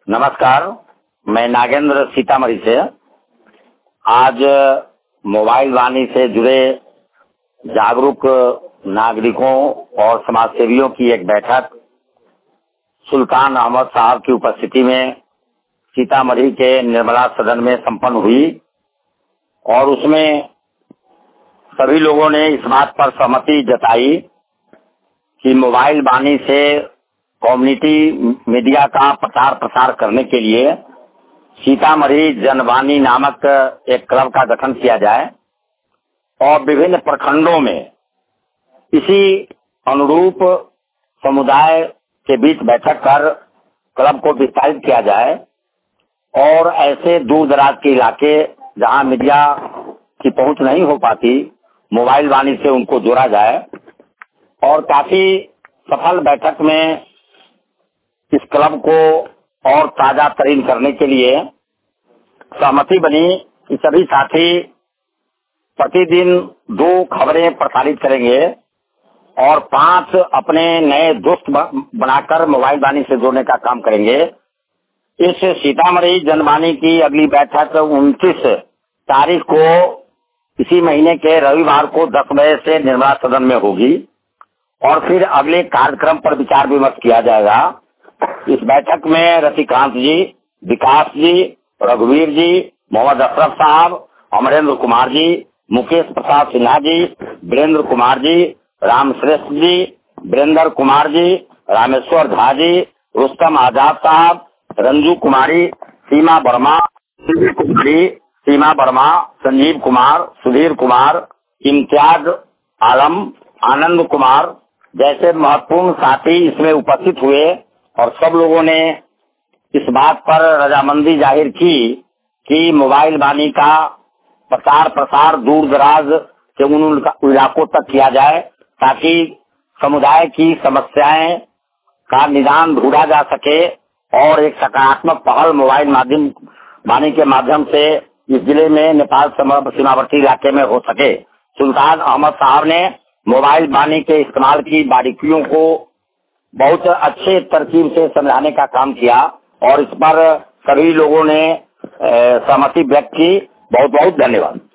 नमस्कार, मैं नागेंद्र सीतामढ़ी से। आज मोबाइल वाणी से जुड़े जागरूक नागरिकों और समाजसेवियों की एक बैठक सुल्तान अहमद साहब की उपस्थिति में सीतामढ़ी के निर्मला सदन में संपन्न हुई और उसमें सभी लोगों ने इस बात पर सहमति जताई कि मोबाइल वाणी से कम्युनिटी मीडिया का प्रचार प्रसार करने के लिए सीतामढ़ी जनवाणी नामक एक क्लब का गठन किया जाए और विभिन्न प्रखंडों में इसी अनुरूप समुदाय के बीच बैठक कर क्लब को विस्तारित किया जाए और ऐसे दूर दराज के इलाके जहां मीडिया की पहुंच नहीं हो पाती, मोबाइल वाणी से उनको जोड़ा जाए। और काफी सफल बैठक में इस क्लब को और ताजा तरीन करने के लिए सहमति बनी कि सभी साथी प्रतिदिन 2 खबरें प्रसारित करेंगे और 5 अपने नए दोस्त बनाकर मोबाइल वाणी से जोड़ने का काम करेंगे। इस सीतामढ़ी जनवाणी की अगली बैठक 29 तारीख को इसी महीने के रविवार को 10 बजे से निर्मला सदन में होगी और फिर अगले कार्यक्रम पर विचार विमर्श किया जाएगा। इस बैठक में रतिकांत जी, विकास जी, रघुवीर जी, मोहम्मद अशरफ साहब, अमरेंद्र कुमार जी, मुकेश प्रसाद सिन्हा जी, वीरेंद्र कुमार जी, रामश्रेष्ठ जी, वीरेंद्र कुमार जी, रामेश्वर झा जी, रुस्तम आजाद साहब, रंजू कुमारी, सीमा वर्मा, संजीव कुमार, सुधीर कुमार, इम्तियाज आलम, आनंद कुमार जैसे महत्वपूर्ण साथी इसमें उपस्थित हुए और सब लोगों ने इस बात पर रजामंदी जाहिर की कि मोबाइल वाणी का प्रचार प्रसार दूर दराज के उन इलाकों तक किया जाए ताकि समुदाय की समस्याएं का निदान ढूंढा जा सके और एक सकारात्मक पहल मोबाइल वाणी के माध्यम से इस जिले में नेपाल सीमावर्ती इलाके में हो सके। सुल्तान अहमद साहब ने मोबाइल वाणी के इस्तेमाल की बारीकियों को बहुत अच्छे तरकीब से समझाने का काम किया और इस पर सभी लोगों ने सहमति व्यक्त की। बहुत बहुत धन्यवाद।